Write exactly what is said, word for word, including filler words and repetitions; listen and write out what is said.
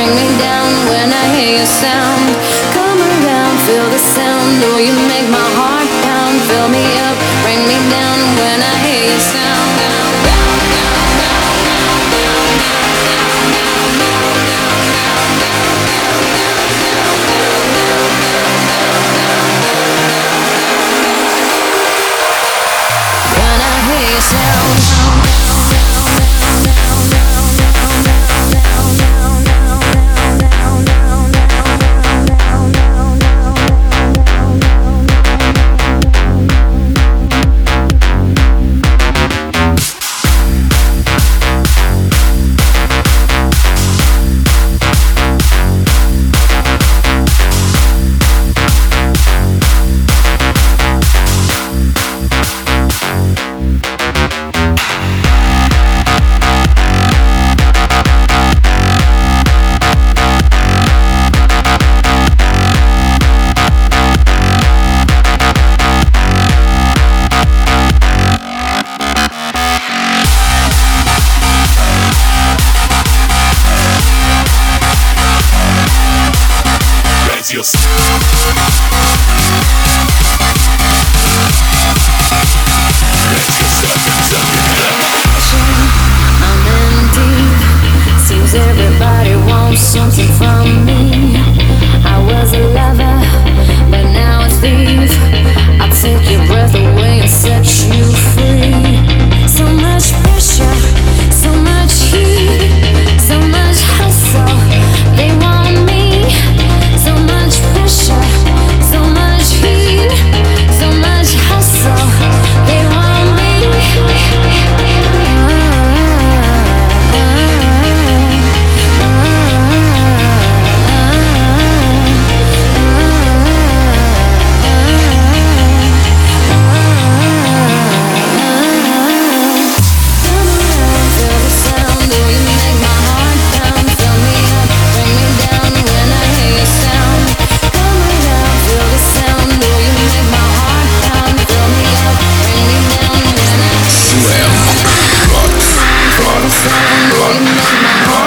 bring me down when I hear your sound. Come around, feel the sound, oh you make my heart pound. Fill me up, bring me down when I hear your sound. When I hear your sound. Everybody wants something from me. I was a lover, but now a thief. I'll take your breath away and set you free. So much pressure, so much heat, so much hustle. They want me. So much pressure, so much heat, so much hustle. They want me. Rock, rock, rock, rock.